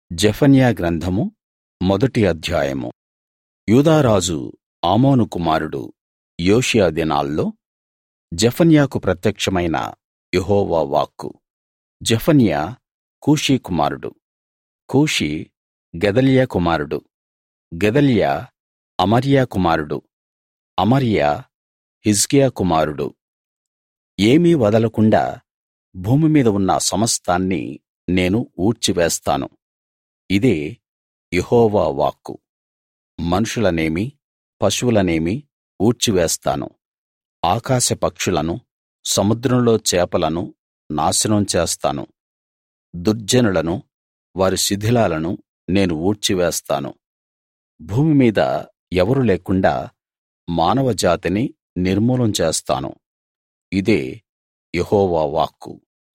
జెఫన్యా గ్రంథము మొదటి అధ్యాయము. యూదారాజు ఆమోను కుమారుడు యోషీయా దినాల్లో జెఫన్యాకు ప్రత్యక్షమైన యెహోవా వాక్కు. జెఫన్యా కూషీ కుమారుడు, కూషీ గెదల్యా కుమారుడు, గెదల్యా అమర్యా కుమారుడు, అమర్యా హిజ్కియా కుమారుడు. ఏమీ వదలకుండా భూమి మీద ఉన్న సమస్తాన్నీ నేను ఊడ్చివేస్తాను. ఇదే యెహోవా వాక్కు. మనుషులనేమి పశువులనేమి ఊడ్చివేస్తాను. ఆకాశ పక్షులను, సముద్రంలో చేపలను నాశనం చేస్తాను. దుర్జనులను, వారి శిథిలాలను నేను ఊడ్చివేస్తాను. భూమి మీద ఎవరు లేకుండా మానవ జాతిని నిర్మూలం చేస్తాను. ఇదే యెహోవా వాక్కు.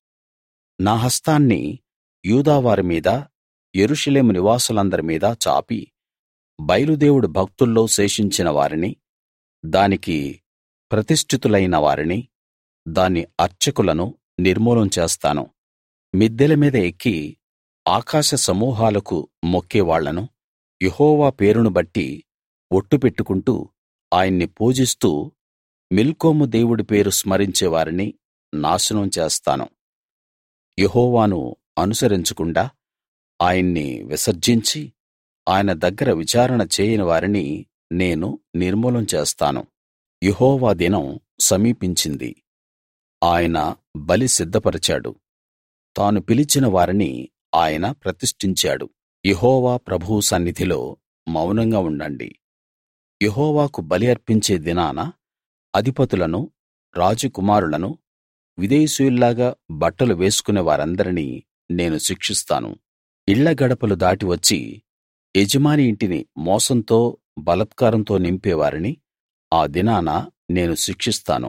నా హస్తాన్ని యూదావారి మీద, యెరూషలేము నివాసులందరి మీద చాపి బయలుదేవుడి భక్తుల్లో శేషించిన వారిని, దానికి ప్రతిష్ఠితులైన వారిని, దాని అర్చకులను నిర్మూలం చేస్తాను. మిద్దెల మీద ఎక్కి ఆకాశ సమూహాలకు మొక్కేవాళ్లను, యెహోవా పేరును బట్టి ఒట్టు పెట్టుకుంటూ ఆయన్ని పూజిస్తూ మిల్కోము దేవుడి పేరు స్మరించే వారిని నాశనం చేస్తాను. యెహోవాను అనుసరించకుండా ఆయన్ని విసర్జించి ఆయన దగ్గర విచారణ చేయని వారిని నేను నిర్మూలం చేస్తాను. యెహోవా దినం సమీపించింది. ఆయన బలి సిద్ధపరిచాడు. తాను పిలిచిన వారిని ఆయన ప్రతిష్ఠించాడు. యెహోవా ప్రభువు సన్నిధిలో మౌనంగా ఉండండి. యెహోవాకు బలి అర్పించే దినాన అధిపతులను, రాజకుమారులను, విదేశీయుల్లాగా బట్టలు వేసుకునే వారందరినీ నేను శిక్షిస్తాను. ఇళ్ళ గడపలు దాటి వచ్చి యజమాని ఇంటిని మోసంతో, బలాత్కారంతో నింపేవారిని ఆ దినాన నేను శిక్షిస్తాను.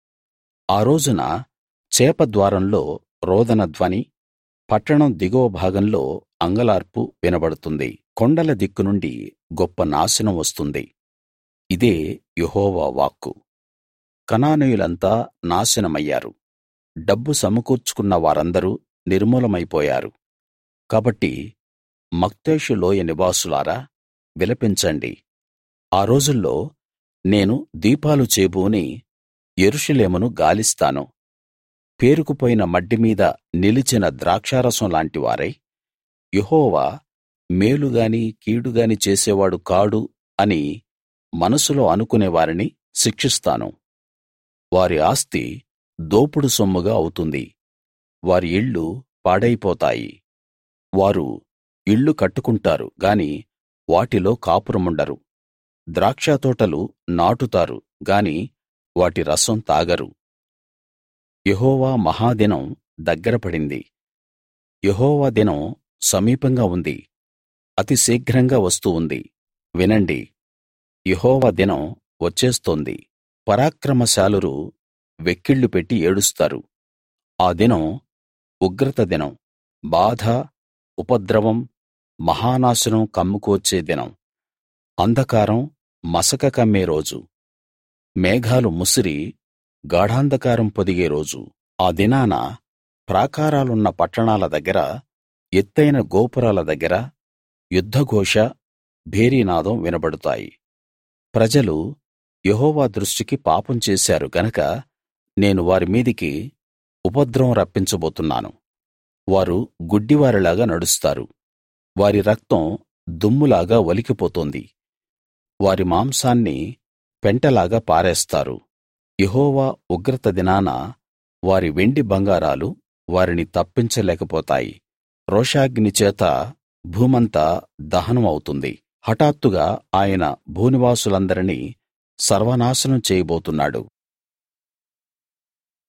ఆ రోజున చేప ద్వారంలో రోదన ధ్వని, పట్టణం దిగువ భాగంలో అంగలార్పు వినబడుతుంది. కొండల దిక్కు నుండి గొప్ప నాశనం వస్తుంది. ఇదే యెహోవా వాక్కు. కనానీయులంతా నాశనమయ్యారు. డబ్బు సమకూర్చుకున్న వారందరూ నిర్మూలమైపోయారు. కాబట్టి మక్తేషు లోయ నివాసులారా, విలపించండి. ఆ రోజుల్లో నేను దీపాలు చేబూని యెరూషలేమును గాలిస్తాను. పేరుకుపోయిన మడ్డి మీద నిలిచిన ద్రాక్షారసం లాంటి వారై, యెహోవా మేలుగాని కీడుగాని చేసేవాడు కాడు అని మనసులో అనుకునే వారిని శిక్షిస్తాను. వారి ఆస్తి దోపుడు సొమ్ముగా అవుతుంది. వారి ఇళ్ళు పాడైపోతాయి. వారు ఇళ్ళు కట్టుకుంటారు గాని వాటిలో కాపురముండరు. ద్రాక్షతోటలు నాటుతారు గాని వాటి రసం తాగరు. యెహోవా మహాదినం దగ్గర పడింది. యెహోవా దినం సమీపంగా ఉంది. అతి శీఘ్రంగా వస్తూ ఉంది. వినండి, యెహోవా దినం వచ్చేస్తోంది. పరాక్రమశాలురు వెక్కిళ్ళు పెట్టి ఏడుస్తారు. ఆ దినం ఉగ్రత దినం, బాధ, ఉపద్రవం, మహానాశనం కమ్ముకోర్చే దినం. అంధకారం మసక కమ్మే రోజు. మేఘాలు ముసిరి గాఢాంధకారం పొదిగే రోజు. ఆ దినాన ప్రాకారాలున్న పట్టణాల దగ్గర, ఎత్తయిన గోపురాల దగ్గర యుద్ధఘోష, భేరీనాదం వినబడుతాయి. ప్రజలు యెహోవా దృష్టికి పాపం చేశారు గనక నేను వారి మీదికి ఉపద్రవం రప్పించబోతున్నాను. వారు గుడ్డివారిలాగా నడుస్తారు. వారి రక్తం దుమ్ములాగా ఒలికిపోతోంది. వారి మాంసాన్ని పెంటలాగా పారేస్తారు. యెహోవా ఉగ్రత దినాన వారి వెండి బంగారాలు వారిని తప్పించలేకపోతాయి. రోషాగ్ని చేత భూమంతా దహనం అవుతుంది. హఠాత్తుగా ఆయన భూనివాసులందరినీ సర్వనాశనం చేయబోతున్నాడు.